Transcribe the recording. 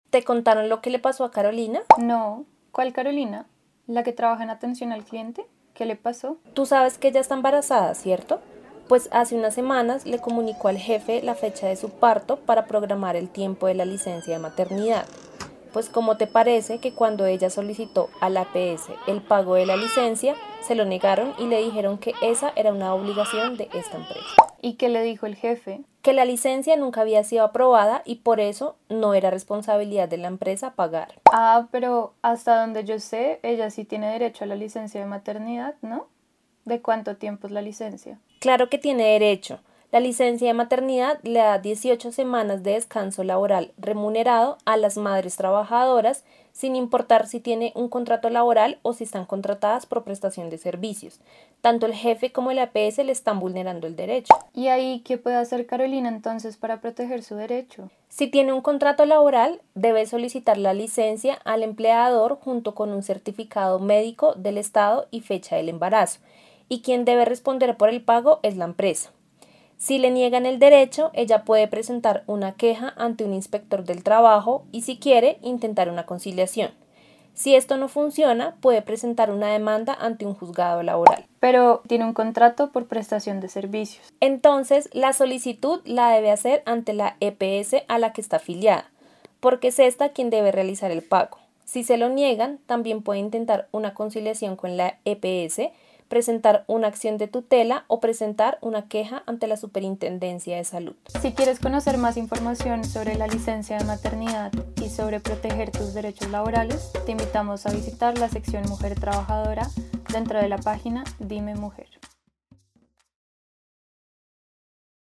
¿Te contaron lo que le pasó a Carolina? No. ¿Cuál Carolina? ¿La que trabaja en atención al cliente? ¿Qué le pasó? Tú sabes que ella está embarazada, ¿cierto? Pues hace unas semanas le comunicó al jefe la fecha de su parto para programar el tiempo de la licencia de maternidad. Pues ¿cómo te parece que cuando ella solicitó a la APS el pago de la licencia, se lo negaron y le dijeron que esa era una obligación de esta empresa? ¿Y qué le dijo el jefe? Que la licencia nunca había sido aprobada y por eso no era responsabilidad de la empresa pagar. Ah, pero hasta donde yo sé, ella sí tiene derecho a la licencia de maternidad, ¿no? ¿De cuánto tiempo es la licencia? Claro que tiene derecho. La licencia de maternidad le da 18 semanas de descanso laboral remunerado a las madres trabajadoras, sin importar si tiene un contrato laboral o si están contratadas por prestación de servicios. Tanto el jefe como el APS le están vulnerando el derecho. ¿Y ahí qué puede hacer Carolina entonces para proteger su derecho? Si tiene un contrato laboral, debe solicitar la licencia al empleador junto con un certificado médico del estado y fecha del embarazo, y quien debe responder por el pago es la empresa. Si le niegan el derecho, ella puede presentar una queja ante un inspector del trabajo y, si quiere, intentar una conciliación. Si esto no funciona, puede presentar una demanda ante un juzgado laboral. Pero tiene un contrato por prestación de servicios. Entonces, la solicitud la debe hacer ante la EPS a la que está afiliada, porque es esta quien debe realizar el pago. Si se lo niegan, también puede intentar una conciliación con la EPS, presentar una acción de tutela o presentar una queja ante la Superintendencia de Salud. Si quieres conocer más información sobre la licencia de maternidad y sobre proteger tus derechos laborales, te invitamos a visitar la sección Mujer Trabajadora dentro de la página Dime Mujer.